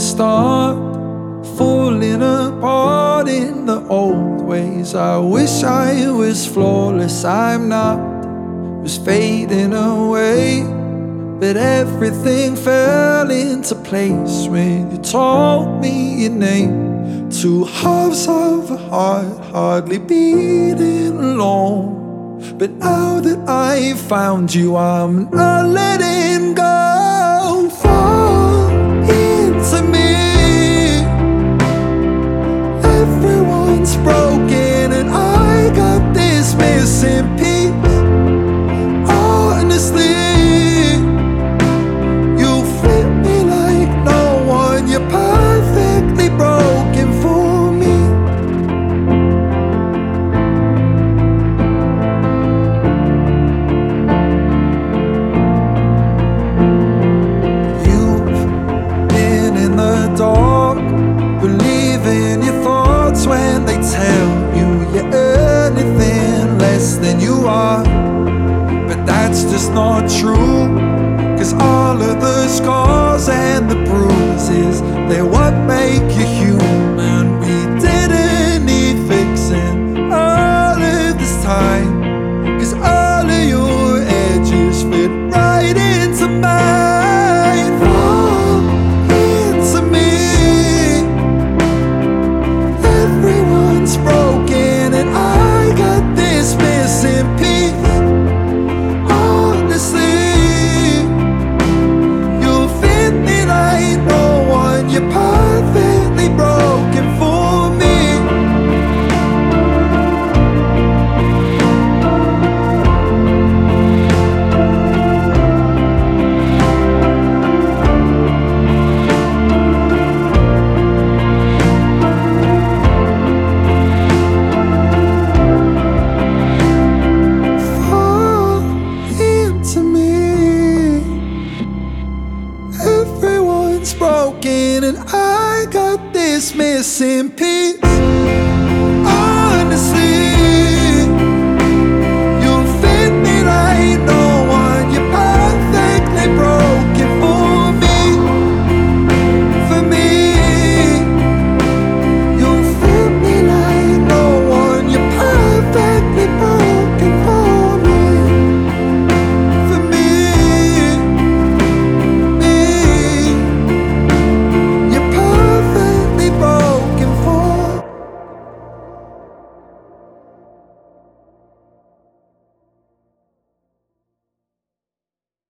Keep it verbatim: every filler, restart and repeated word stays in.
start falling apart in the old ways. I wish I was flawless, I'm not. Was fading away, but everything fell into place when you told me your name. Two halves of a heart hardly beating alone. But now that I found you, I'm not letting go. Fall into me. Everyone's broken and I got this missing piece. Honestly, you fit me like no one. You're perfectly broken for me. Dark, believing your thoughts when they tell you you're anything less than you are. But that's just not true, 'cause all of the scars and the bruises, they're what make you human. We didn't need fixing all of this time, 'cause all of your edges fit right into mine. Broken and I got this missing piece. Honestly, you fit me like no one. You're perfectly broken for me. Broken and I got this missing piece.